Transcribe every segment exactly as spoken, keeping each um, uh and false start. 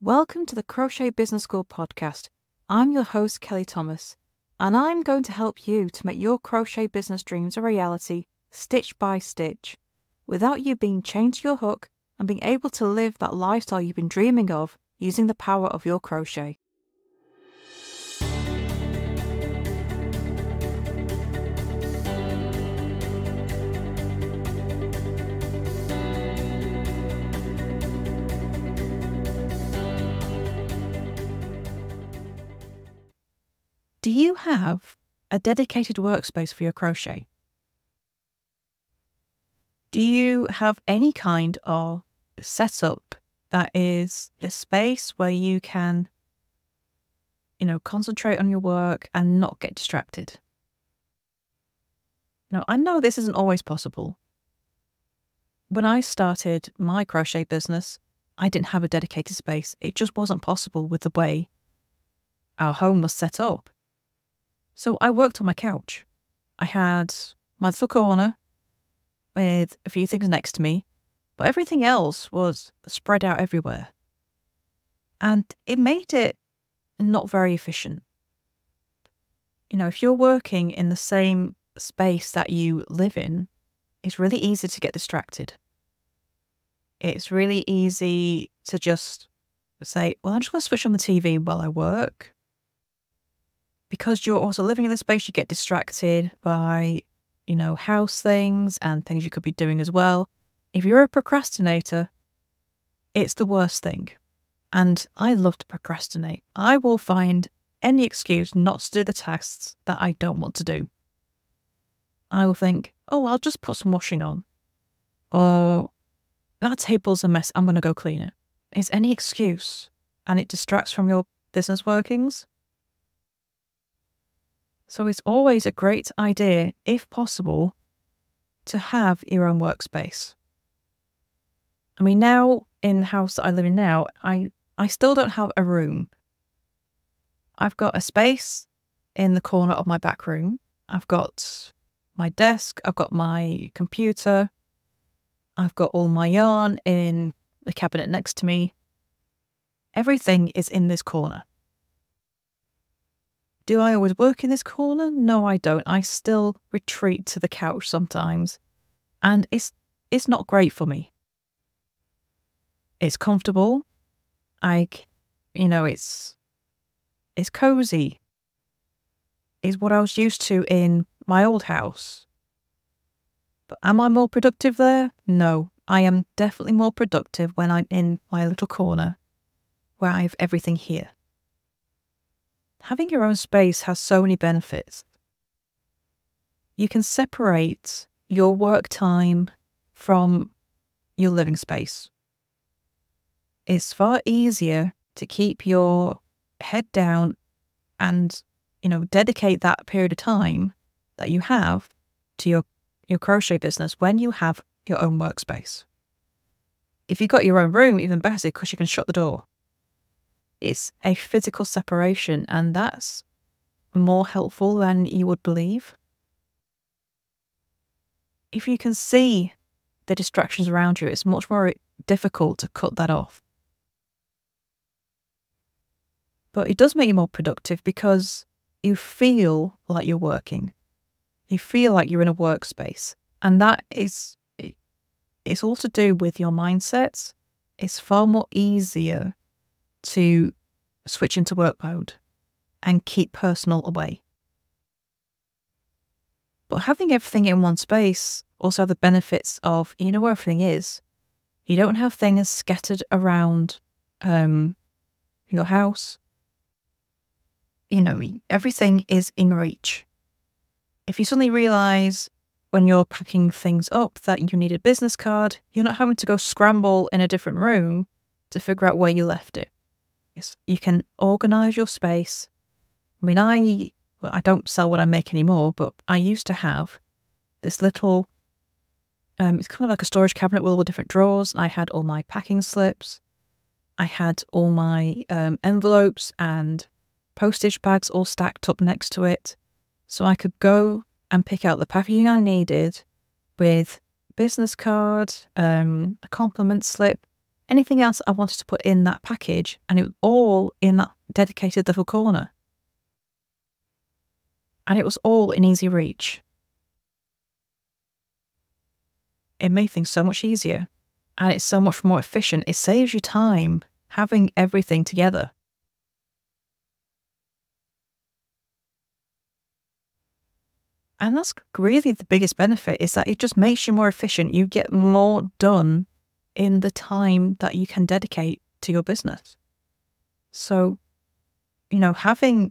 Welcome to the Crochet Business School podcast. I'm your host, Kelly Thomas, and I'm going to help you to make your crochet business dreams a reality, stitch by stitch, without you being chained to your hook and being able to live that lifestyle you've been dreaming of using the power of your crochet. Do you have a dedicated workspace for your crochet? Do you have any kind of setup that is a space where you can, you know, concentrate on your work and not get distracted? Now, I know this isn't always possible. When I started my crochet business, I didn't have a dedicated space. It just wasn't possible with the way our home was set up. So I worked on my couch. I had my little corner with a few things next to me, but everything else was spread out everywhere. And it made it not very efficient. You know, if you're working in the same space that you live in, it's really easy to get distracted. It's really easy to just say, well, I'm just going to switch on the T V while I work. Because you're also living in the space, you get distracted by, you know, house things and things you could be doing as well. If you're a procrastinator, it's the worst thing. And I love to procrastinate. I will find any excuse not to do the tasks that I don't want to do. I will think, oh, I'll just put some washing on. Or that table's a mess, I'm going to go clean it. It's any excuse, and it distracts from your business workings. So it's always a great idea, if possible, to have your own workspace. I mean, now in the house that I live in now, I, I still don't have a room. I've got a space in the corner of my back room. I've got my desk. I've got my computer. I've got all my yarn in the cabinet next to me. Everything is in this corner. Do I always work in this corner? No, I don't. I still retreat to the couch sometimes. And it's it's not great for me. It's comfortable. I, you know, it's it's cozy. It's what I was used to in my old house. But am I more productive there? No. I am definitely more productive when I'm in my little corner where I have everything here. Having your own space has so many benefits. You can separate your work time from your living space. It's far easier to keep your head down and, you know, dedicate that period of time that you have to your, your crochet business when you have your own workspace. If you've got your own room, even better, because you can shut the door. It's a physical separation, and that's more helpful than you would believe. If you can see the distractions around you, it's much more difficult to cut that off. But it does make you more productive because you feel like you're working. You feel like you're in a workspace. And that is, it's all to do with your mindset. It's far more easier to switch into work mode and keep personal away. But having everything in one space also have the benefits of, you know where everything is. You don't have things scattered around um, your house. You know, everything is in reach. If you suddenly realise when you're packing things up that you need a business card, you're not having to go scramble in a different room to figure out where you left it. Yes, you can organise your space. I mean, I well, I don't sell what I make anymore, but I used to have this little, um, it's kind of like a storage cabinet with all the different drawers. I had all my packing slips. I had all my um, envelopes and postage bags all stacked up next to it. So I could go and pick out the packaging I needed with business card, um, a compliment slip, anything else I wanted to put in that package, and it was all in that dedicated little corner. And it was all in easy reach. It made things so much easier, and it's so much more efficient. It saves you time having everything together. And that's really the biggest benefit, is that it just makes you more efficient. You get more done in the time that you can dedicate to your business. So, you know, having,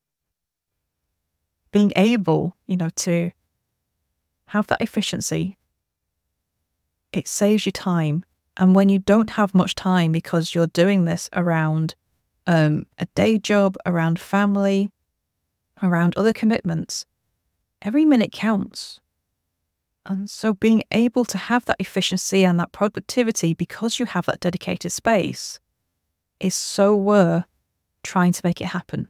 being able, you know, to have that efficiency, it saves you time. And when you don't have much time because you're doing this around um, a day job, around family, around other commitments, every minute counts. And so being able to have that efficiency and that productivity because you have that dedicated space is so worth trying to make it happen.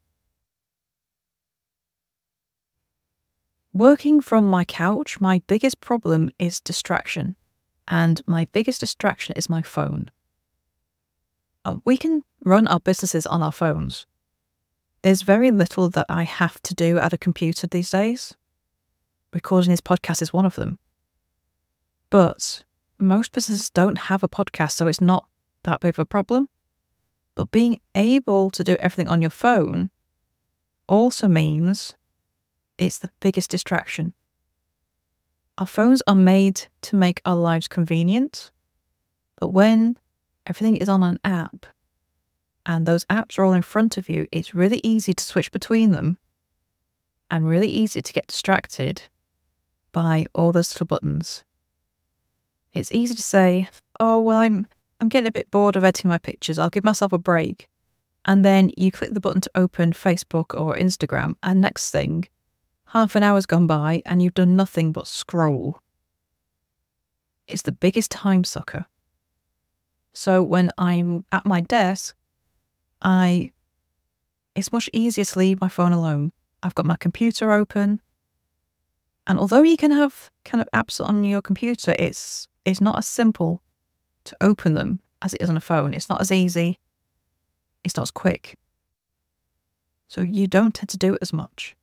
Working from my couch, my biggest problem is distraction. And my biggest distraction is my phone. Uh, we can run our businesses on our phones. There's very little that I have to do at a computer these days. Recording this podcast is one of them. But most businesses don't have a podcast, so it's not that big of a problem. But being able to do everything on your phone also means it's the biggest distraction. Our phones are made to make our lives convenient, but when everything is on an app and those apps are all in front of you, it's really easy to switch between them and really easy to get distracted by all those little buttons. It's easy to say, oh, well, I'm I'm getting a bit bored of editing my pictures. I'll give myself a break. And then you click the button to open Facebook or Instagram, and next thing, half an hour's gone by and you've done nothing but scroll. It's the biggest time sucker. So when I'm at my desk, I it's much easier to leave my phone alone. I've got my computer open. And although you can have kind of apps on your computer, it's it's not as simple to open them as it is on a phone. It's not as easy. It's not as quick. So you don't tend to do it as much.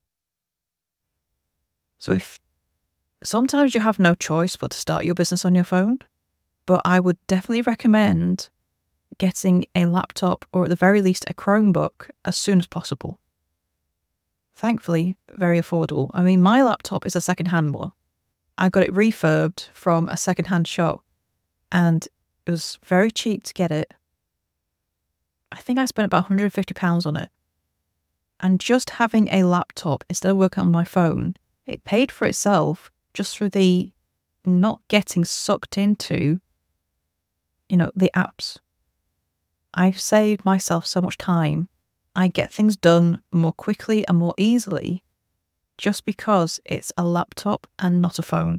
So if sometimes you have no choice but to start your business on your phone, but I would definitely recommend getting a laptop or at the very least a Chromebook as soon as possible. Thankfully, very affordable. I mean, my laptop is a second-hand one. I got it refurbed from a second-hand shop and it was very cheap to get it. I think I spent about one hundred fifty pounds on it. And just having a laptop instead of working on my phone, it paid for itself just through the not getting sucked into, you know, the apps. I've saved myself so much time. I get things done more quickly and more easily just because it's a laptop and not a phone.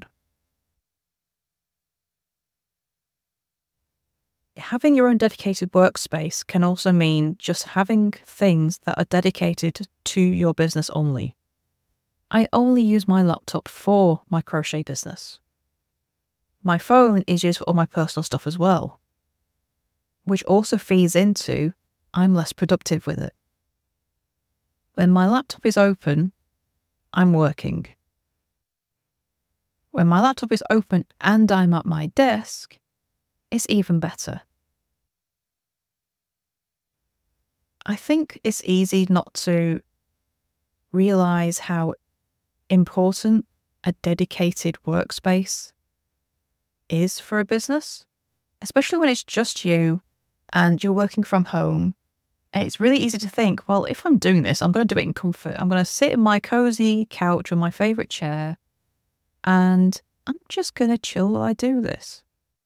Having your own dedicated workspace can also mean just having things that are dedicated to your business only. I only use my laptop for my crochet business. My phone is used for all my personal stuff as well, which also feeds into I'm less productive with it. When my laptop is open, I'm working. When my laptop is open and I'm at my desk, it's even better. I think it's easy not to realize how important a dedicated workspace is for a business, especially when it's just you and you're working from home. And it's really easy to think, well, if I'm doing this, I'm going to do it in comfort. I'm going to sit in my cozy couch or my favorite chair and I'm just going to chill while I do this.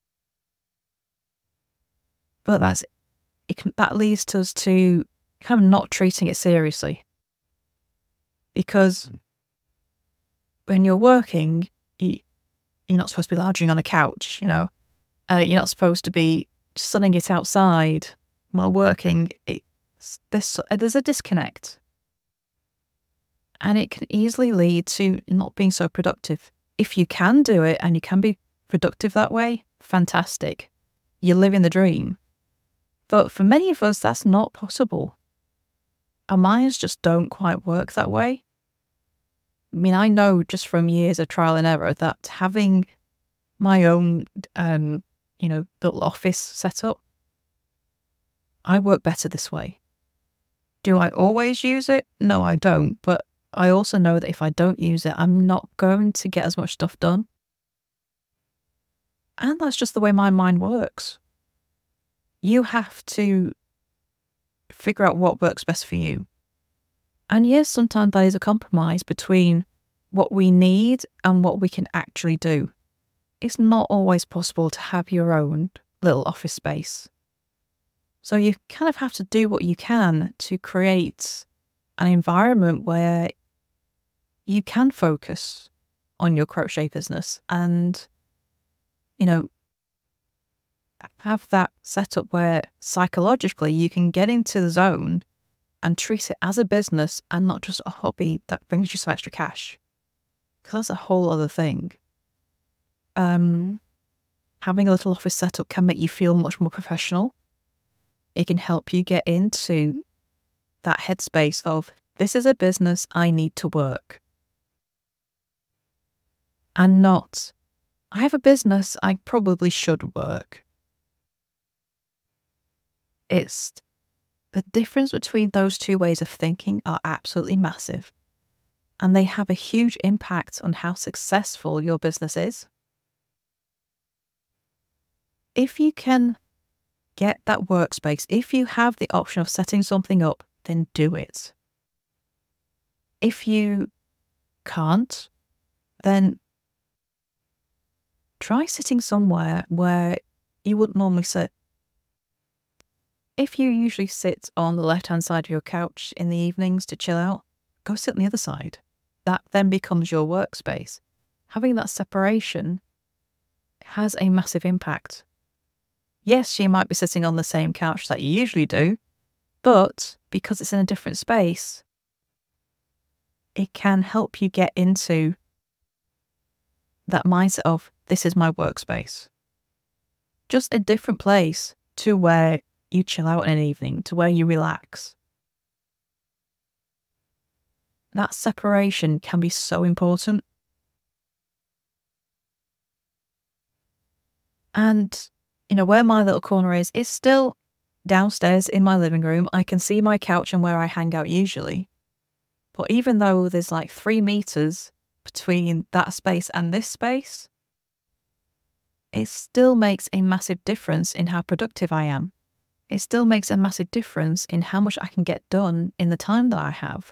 But that's it can, that leads us to kind of not treating it seriously. Because when you're working, you, you're not supposed to be lounging on a couch, you know. Uh, you're not supposed to be sunning it outside while working. It's, there's, there's a disconnect. And it can easily lead to not being so productive. If you can do it and you can be productive that way, fantastic. you're living the dream. But for many of us, that's not possible. Our minds just don't quite work that way. I mean, I know just from years of trial and error that having my own, um, you know, little office set up, I work better this way. Do I always use it? No, I don't. But I also know that if I don't use it, I'm not going to get as much stuff done. And that's just the way my mind works. You have to figure out what works best for you. And yes, sometimes that is a compromise between what we need and what we can actually do. It's not always possible to have your own little office space. So you kind of have to do what you can to create an environment where you can focus on your crochet business and, you know, have that set up where psychologically you can get into the zone and treat it as a business and not just a hobby that brings you some extra cash. Because that's a whole other thing. Um, having a little office setup can make you feel much more professional. It can help you get into that headspace of, this is a business, I need to work. And not, I have a business, I probably should work. It's the difference between those two ways of thinking are absolutely massive. And they have a huge impact on how successful your business is. If you can get that workspace, if you have the option of setting something up, then do it. If you can't, then try sitting somewhere where you wouldn't normally sit. If you usually sit on the left-hand side of your couch in the evenings to chill out, go sit on the other side. That then becomes your workspace. Having that separation has a massive impact. Yes, you might be sitting on the same couch that you usually do, but because it's in a different space, it can help you get into that mindset of, this is my workspace. Just a different place to where you chill out in an evening, to where you relax. That separation can be so important. And, you know, where my little corner is, is still downstairs in my living room. I can see my couch and where I hang out usually. But even though there's like three meters between that space and this space, it still makes a massive difference in how productive I am. It still makes a massive difference in how much I can get done in the time that I have.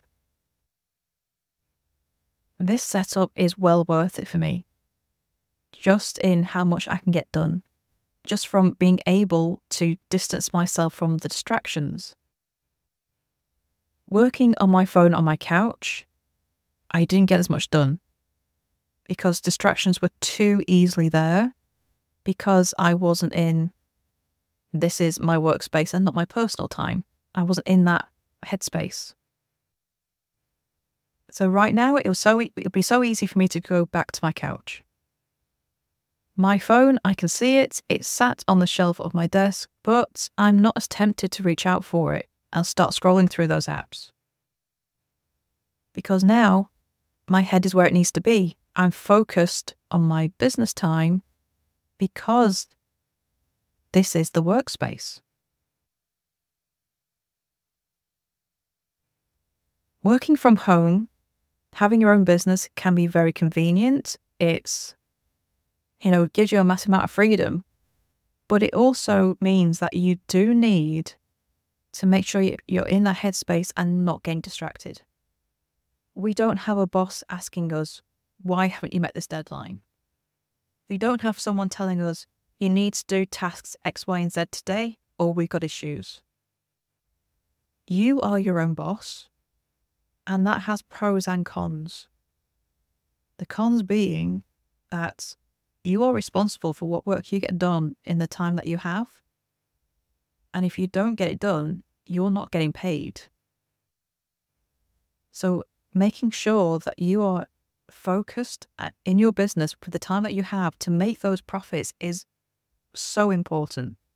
This setup is well worth it for me, just in how much I can get done, just from being able to distance myself from the distractions. Working on my phone on my couch, I didn't get as much done because distractions were too easily there, because I wasn't in, this is my workspace and not my personal time. I wasn't in that headspace. So right now, it was so it would be so easy for me to go back to my couch. My phone, I can see it. It's sat on the shelf of my desk, but I'm not as tempted to reach out for it and start scrolling through those apps. Because now my head is where it needs to be. I'm focused on my business time because this is the workspace. Working from home, having your own business can be very convenient. It's, you know, gives you a massive amount of freedom, but it also means that you do need to make sure you're in that headspace and not getting distracted. We don't have a boss asking us, why haven't you met this deadline? We don't have someone telling us, you need to do tasks X, Y, and Z today, or we've got issues. You are your own boss, and that has pros and cons. The cons being that you are responsible for what work you get done in the time that you have. And if you don't get it done, you're not getting paid. So making sure that you are focused in your business for the time that you have to make those profits is so important.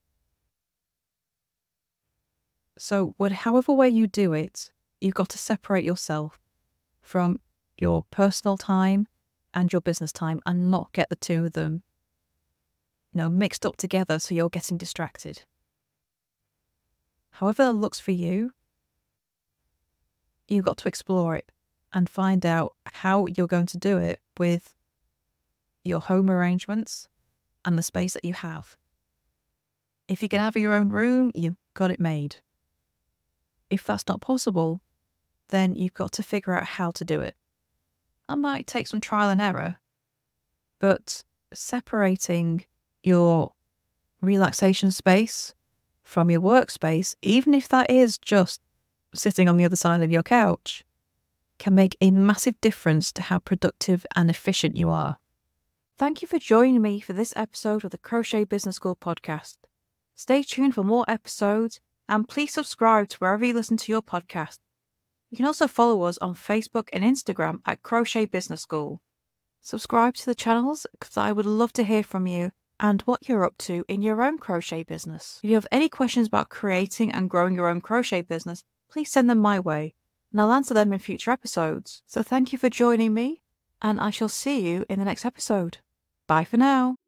So, what, however way you do it, you've got to separate yourself from your personal time and your business time and not get the two of them, you know, mixed up together so you're getting distracted. However that looks for you, you've got to explore it and find out how you're going to do it with your home arrangements and the space that you have. If you can have your own room, you've got it made. If that's not possible, then you've got to figure out how to do it. That might take some trial and error, but separating your relaxation space from your workspace, even if that is just sitting on the other side of your couch, can make a massive difference to how productive and efficient you are. Thank you for joining me for this episode of the Crochet Business School podcast. Stay tuned for more episodes and please subscribe to wherever you listen to your podcast. You can also follow us on Facebook and Instagram at Crochet Business School. Subscribe to the channels because I would love to hear from you and what you're up to in your own crochet business. If you have any questions about creating and growing your own crochet business, please send them my way and I'll answer them in future episodes. So thank you for joining me and I shall see you in the next episode. Bye for now.